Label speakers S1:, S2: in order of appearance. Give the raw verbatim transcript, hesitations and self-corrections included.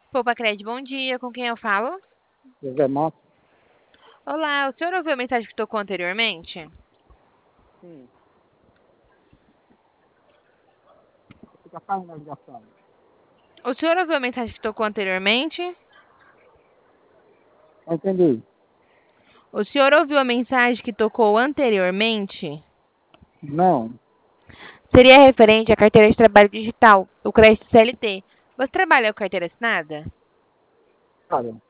S1: Poupa Cred, bom dia. Com quem eu falo?
S2: José Márcio?
S1: Olá, o senhor ouviu a mensagem que tocou anteriormente?
S2: Sim. Fica caindo na ligação.
S1: O senhor ouviu a mensagem que tocou anteriormente?
S2: Não entendi.
S1: O senhor ouviu a mensagem que tocou anteriormente?
S2: Não.
S1: Seria referente à carteira de trabalho digital, o crédito C L T. Você trabalha com carteira assinada?
S2: Cara,